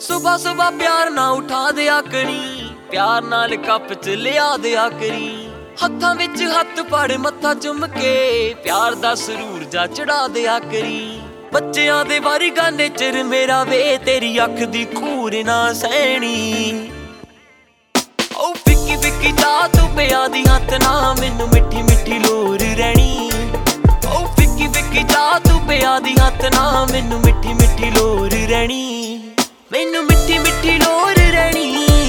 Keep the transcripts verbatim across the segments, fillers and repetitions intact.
ਸੁਬਹ ਸੁਬਹ ਪਿਆਰ ਨਾ ਉਠਾ ਦਿਆ ਕਰੀ, ਪਿਆਰ ਨਾਲ ਕੱਪ ਚ ਲਿਆ ਦਿਆ ਕਰੀ। ਹੱਥਾਂ ਵਿੱਚ ਹੱਥ ਪੜ ਮੱਥਾ ਚੁੰਮ ਕੇ ਪਿਆਰ ਦਾ ਸਰੂਰ ਜਾ ਚੜਾ ਦਿਆ ਕਰੀ। ਬੱਚਿਆਂ ਦੇ ਵਾਰੀ ਗਾਨੇ ਚਿਰ ਮੇਰਾ ਵੇ ਤੇਰੀ ਅੱਖ ਦੀ ਖੂਰ ਨਾ ਸਹਿਣੀ। ਓ ਫਿੱਕੀ ਫਿੱਕੀ ਚਾਹ ਤੂੰ ਪਿਆ ਦੀ ਹੱਥ ਨਾ ਮੈਨੂੰ ਮਿੱਠੀ ਮਿੱਠੀ ਲੋਰ ਰਹਿਣੀ। ਓ ਫਿੱਕੀ ਫਿੱਕੀ ਚਾਹ ਤੂੰ ਪਿਆ ਦੀ ਹੱਥ ਨਾ ਮੈਨੂੰ ਮਿੱਠੀ ਮਿੱਠੀ ਲੋਰ ਰਹਿਣੀ, ਮੈਨੂੰ ਮਿੱਠੀ ਮਿੱਠੀ ਲੋਰ ਰਹਿਣੀ।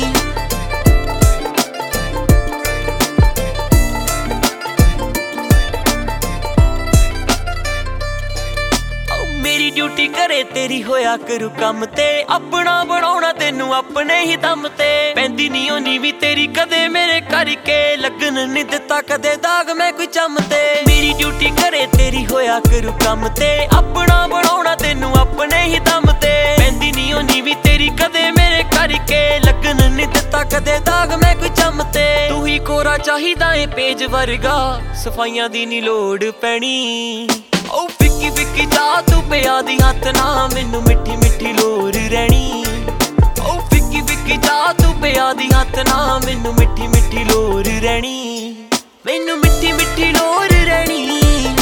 ਮੇਰੀ ਡਿਊਟੀ ਘਰੇ ਤੇਰੀ ਹੋਇਆ ਕਰੂ ਕੰਮ ਤੇ, ਆਪਣਾ ਬਣਾਉਣਾ ਤੈਨੂੰ ਆਪਣੇ ਹੀ ਦਮ ਤੇ। ਪੈਂਦੀ ਨੀ ਓ ਨੀ ਵੀ ਤੇਰੀ ਕਦੇ ਮੇਰੇ ਕਰਕੇ, ਲੱਗਣ ਨੀ ਦਿੱਤਾ ਕਦੇ ਦਾਗ ਮੈਂ ਕੋਈ ਚੰਮ ਤੇ। ਮੇਰੀ ਡਿਊਟੀ ਘਰੇ ਤੇਰੀ ਹੋਇਆ ਕਰੂ ਕੰਮ ਤੇ, ਆਪਣਾ ਬਣਾਉਣਾ ਤੈਨੂੰ ਆਪਣੇ ਹੀ ਦਮ ਤੇ। ਪੈਂਦੀ ਨੀ ਓ ਨੀ ਵੀ ਤੇਰੀ ਕਦੇ ਮੇਰੇ ਕਰਕੇ, ਲੱਗਣ ਨੀ ਦਿੱਤਾ ਕਦੇ ਦਾਗ ਮੈਂ ਕੋਈ ਚੰਮ ਤੇ। ਤੂੰ ਹੀ ਕੋਰਾ ਚਾਹੀਦਾ ਏ ਪੇਜ ਵਰਗਾ, ਸਫਾਈਆਂ ਦੀ ਨੀ ਲੋੜ ਪੈਣੀ। ਓ ਫਿੱਕੀ ਫਿੱਕੀ ਚਾਹ ਤੂੰ ਪਿਆ ਦੀ ਹੱਥ ਨਾ ਮੈਨੂੰ ਮਿੱਠੀ ਮਿੱਠੀ ਲੋਰ ਰਹਿਣੀ। ਓ ਫਿੱਕੀ ਫਿੱਕੀ ਚਾਹ ਤੂੰ ਪਿਆ ਦੀ ਹੱਥ ਨਾ ਮੈਨੂੰ ਮਿੱਠੀ ਮਿੱਠੀ ਲੋਰ ਰਹਿਣੀ, ਮੈਨੂੰ ਮਿੱਠੀ ਮਿੱਠੀ ਲੋਰ ਰਹਿਣੀ।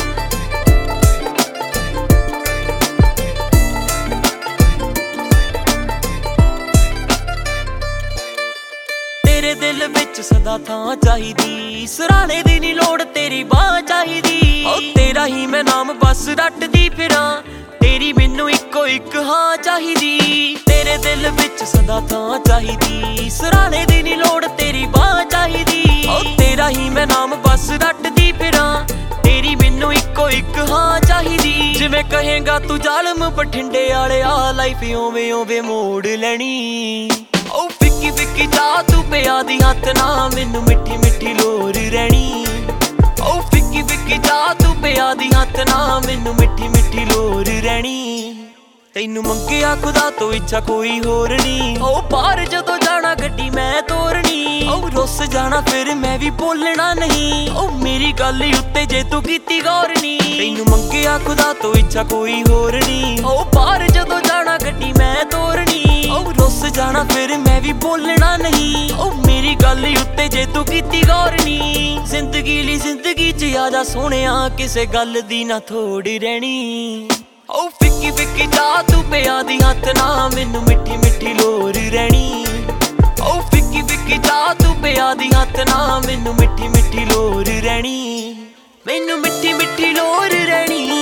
ਤੇਰੇ ਦਿਲ ਵਿੱਚ ਸਦਾ ਥਾਂ ਚਾਹੀਦੀ, ਸਰਾਣੇ ਦੀ ਨੀ ਲੋੜ ਤੇਰੀ ਬਾਂਹ ਚਾਹੀਦੀ। ਓ ਤੇਰਾ ਹੀ ਮੈਂ ਨਾਮ ਬਸ ਰੱਟਦੀ ਫਿਰਾਂ, ਤੇਰੀ ਮੈਨੂੰ ਇੱਕੋ ਇੱਕ ਹਾਂ ਚਾਹੀਦੀ। ਤੇਰੇ ਦਿਲ ਵਿੱਚ ਸਦਾ ਥਾਂ ਚਾਹੀਦੀ, ਸਰਾਣੇ ਦੀ ਨੀ ਲੋੜ ਤੇਰੀ ਬਾਂਹ ਚਾਹੀਦੀ। ਓ ਤੇਰਾ ਹੀ ਮੈਂ ਨਾਮ ਬਸ ਰੱਟਦੀ ਫਿਰਾਂ, ਤੇਰੀ ਮੈਨੂੰ ਇੱਕੋ ਇੱਕ ਹਾਂ ਚਾਹੀਦੀ। ਜਿਵੇਂ ਕਹੇਗਾ ਤੂੰ ਜ਼ਾਲਮ ਬਠਿੰਡੇ ਵਾਲਿਆ, ਲਾਈਫ ਓਵੇਂ ਓਵੇਂ ਮੋੜ ਲੈਣੀ। ਓ ਫਿੱਕੀ ਫਿੱਕੀ ਚਾਹ ਤੂੰ ਪਿਆ ਦੀ ਹੱਥ ਨਾ ਮੈਨੂੰ ਮਿੱਠੀ ਮਿੱਠੀ ਲੋਰ ਰਹਿਣੀ। ਓ ਫਿੱਕੀ ਫਿੱਕੀ ਚਾਹ ਤੂੰ ਪਿਆ ਦੀ ਹੱਥ ਨਾ ਮੈਨੂੰ ਮਿੱਠੀ ਮਿੱਠੀ ਲੋਰ ਰਹਿਣੀ, ਤੈਨੂੰ ਮੰਗਿਆ ਖੁਦਾ ਤੋਂ ਇੱਛਾ ਕੋਈ ਹੋਰ ਨੀ। ਓ ਬਾਹਰ ਜਦੋਂ ਜਾਣਾ ਗੱਡੀ ਮੈਂ ਤੋਰਨੀ, ਓ ਰੁੱਸ ਜਾਣਾ ਫਿਰ ਮੈਂ ਵੀ ਬੋਲਣਾ ਨਹੀਂ। ਓ ਮੇਰੀ ਗੱਲ ਉੱਤੇ ਜੇ ਤੂੰ ਕੀਤੀ ਗੌਰ ਨੀ, ਤੈਨੂੰ ਮੰਗਿਆ ਖੁਦਾ ਤੋਂ ਇੱਛਾ ਕੋਈ ਹੋਰ ਨੀ। ਓ ਬਾਹਰ ਜਦੋਂ ਜਾਣਾ ਗੱਡੀ ਮੈਂ ਤੋਰਨੀ, ਓ ਰੁੱਸ ਜਾਣਾ ਫਿਰ ਮੈਂ ਵੀ ਬੋਲਣਾ ਨਹੀਂ। ਓ ਮੇਰੀ ਗੱਲ ਉੱਤੇ ਜੇ ਤੂੰ ਕੀਤੀ ਗੌਰ ਨੀ, ਜ਼ਿੰਦਗੀ ਲਈ ਜ਼ਿੰਦਗੀ ਚ ਆ ਜਾ ਸੋਹਣਿਆ, ਕਿਸੇ ਗੱਲ ਦੀ ਨਾ ਥੋੜ ਰਹਿਣੀ। ਓ ਫਿੱਕੀ ਫਿੱਕੀ ਚਾਹ ਤੂੰ ਪਿਆ ਦੀ ਹੱਥ ਨਾ ਮੈਨੂੰ ਮਿੱਠੀ ਮਿੱਠੀ ਲੋਰ ਰਹਿਣੀ। ਓ ਫਿੱਕੀ ਫਿੱਕੀ ਚਾਹ ਤੂੰ ਪਿਆ ਦੀ ਹੱਥ ਨਾ ਮੈਨੂੰ ਮਿੱਠੀ ਮਿੱਠੀ ਲੋਰ ਰਹਿਣੀ, ਮੈਨੂੰ ਮਿੱਠੀ ਮਿੱਠੀ ਲੋਰ ਰਹਿਣੀ।